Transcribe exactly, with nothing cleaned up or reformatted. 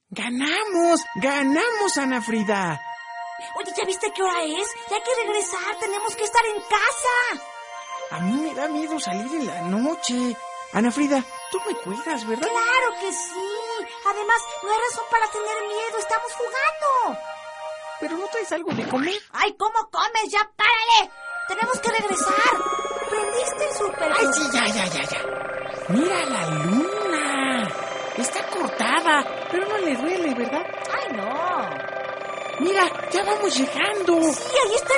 ¡Ganamos! ¡Ganamos, Ana Frida! Oye, ¿ya viste qué hora es? Ya hay que regresar, tenemos que estar en casa. A mí me da miedo salir en la noche. Ana Frida, tú me cuidas, ¿verdad? ¡Claro que sí! Además, no hay razón para tener miedo, estamos jugando. ¿Pero no traes algo de comer? ¡Ay, cómo comes! ¡Ya párale! Tenemos que regresar. ¿Prendiste el súper? ¡Ay, sí, ya, ya, ya, ya! ¡Mira la luna! Está cortada, pero no le duele, ¿verdad? ¡Ay, no! ¡Mira, ya vamos llegando! Sí, ahí está